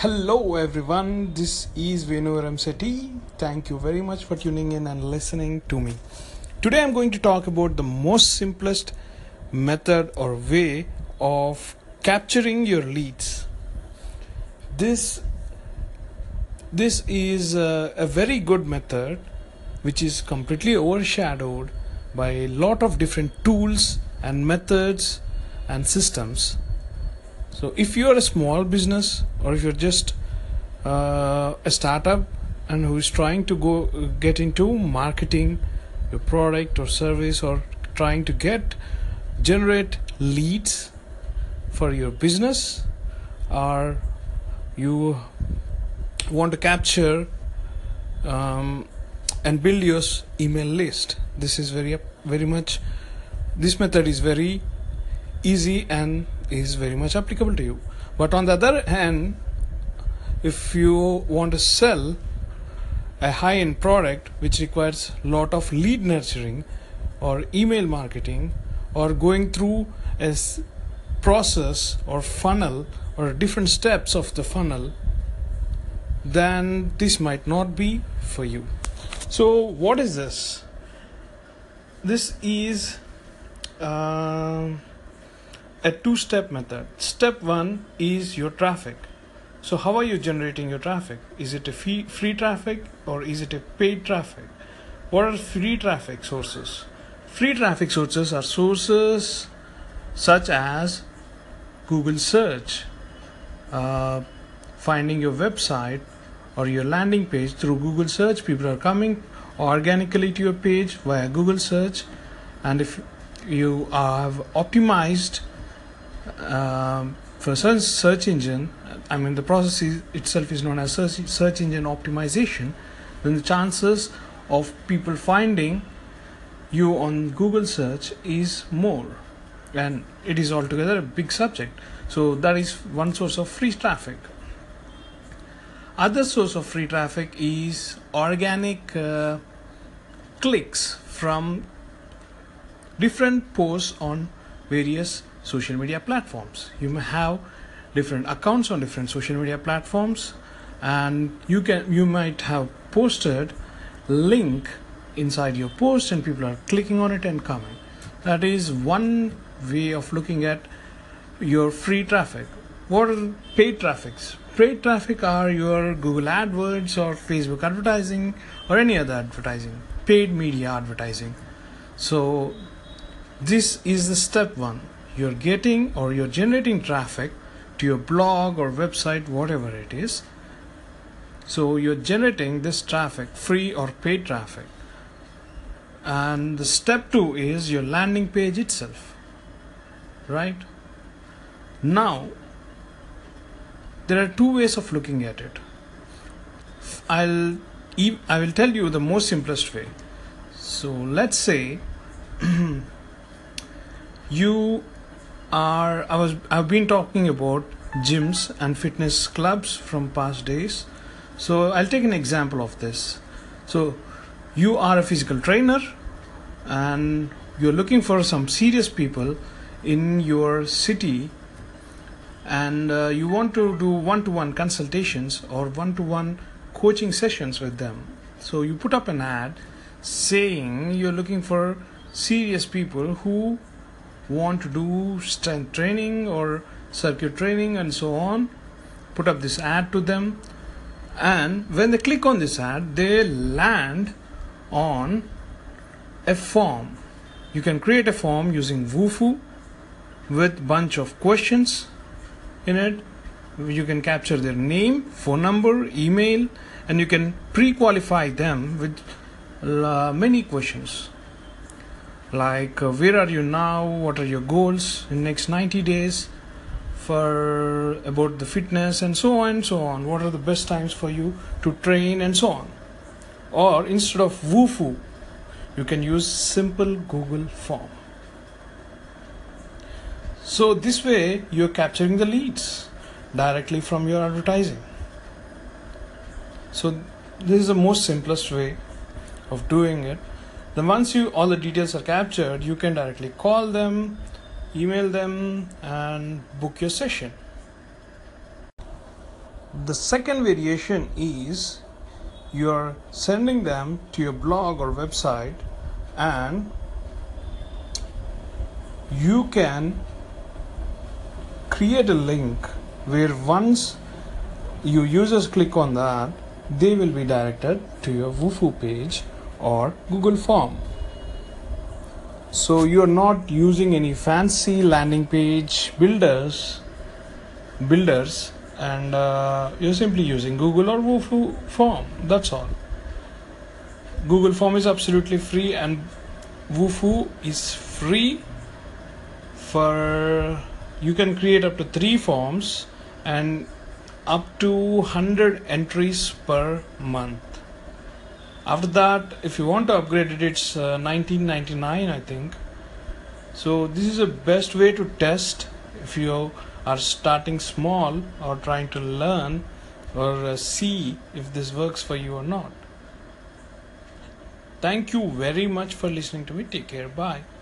Hello everyone, this is Venu Ramseti. Thank you very much for tuning in and listening to me. Today I'm going to talk about the most simplest method or way of capturing your leads. This is a very good method which is completely overshadowed by a lot of different tools and methods and systems. So if you are a small business or if you're just a startup and who is trying to get into marketing your product or service, or trying to generate leads for your business, or you want to capture and build your email list, this method is very easy and is very much applicable to you. But on the other hand, if you want to sell a high-end product which requires a lot of lead nurturing or email marketing or going through a process or funnel or different steps of the funnel, then this might not be for you. So what is this? This is a two-step method. Step one is your traffic. So how are you generating your traffic? Is it a free traffic or is it a paid traffic? What are free traffic sources? Free traffic sources are sources such as Google search, finding your website or your landing page through Google search. People are coming organically to your page via Google search, and if you have optimized for search engine, the process itself is known as search engine optimization, then the chances of people finding you on Google search is more, and it is altogether a big subject. So that is one source of free traffic. Other source of free traffic is organic clicks from different posts on various social media platforms. You may have different accounts on different social media platforms, and you might have posted link inside your post and people are clicking on it and coming. That is one way of looking at your free traffic. What are paid traffics? Paid traffic are your Google AdWords or Facebook advertising or any other advertising, paid media advertising. So this is the step one. You're generating traffic to your blog or website, whatever it is. So you're generating this traffic, free or paid traffic. And the step two is your landing page itself, right? Now, there are two ways of looking at it. I will tell you the most simplest way. So let's say I've been talking about gyms and fitness clubs from past days. So I'll take an example of this. So you are a physical trainer and you're looking for some serious people in your city, and you want to do one-to-one consultations or one-to-one coaching sessions with them. So you put up an ad saying you're looking for serious people who want to do strength training or circuit training and so on. Put up this ad to them, and when they click on this ad, they land on a form. You can create a form using Wufoo with bunch of questions in it. You can capture their name, phone number, email, and you can pre-qualify them with many questions like where are you now, what are your goals in next 90 days for about the fitness, and so on and so on. What are the best times for you to train and so on. Or instead of Wufoo, you can use simple Google form. So this way you're capturing the leads directly from your advertising. So this is the most simplest way of doing it. Then once all the details are captured, you can directly call them, email them, and book your session. The second variation is you're sending them to your blog or website, and you can create a link where once your users click on that, they will be directed to your Wufoo page or Google form. So you're not using any fancy landing page builders, and you're simply using Google or Wufoo form. That's all. Google form is absolutely free, and Wufoo is free. For you can create up to 3 forms and up to 100 entries per month. After that, if you want to upgrade it, it's $19.99, I think. So this is the best way to test if you are starting small or trying to learn or see if this works for you or not. Thank you very much for listening to me. Take care. Bye.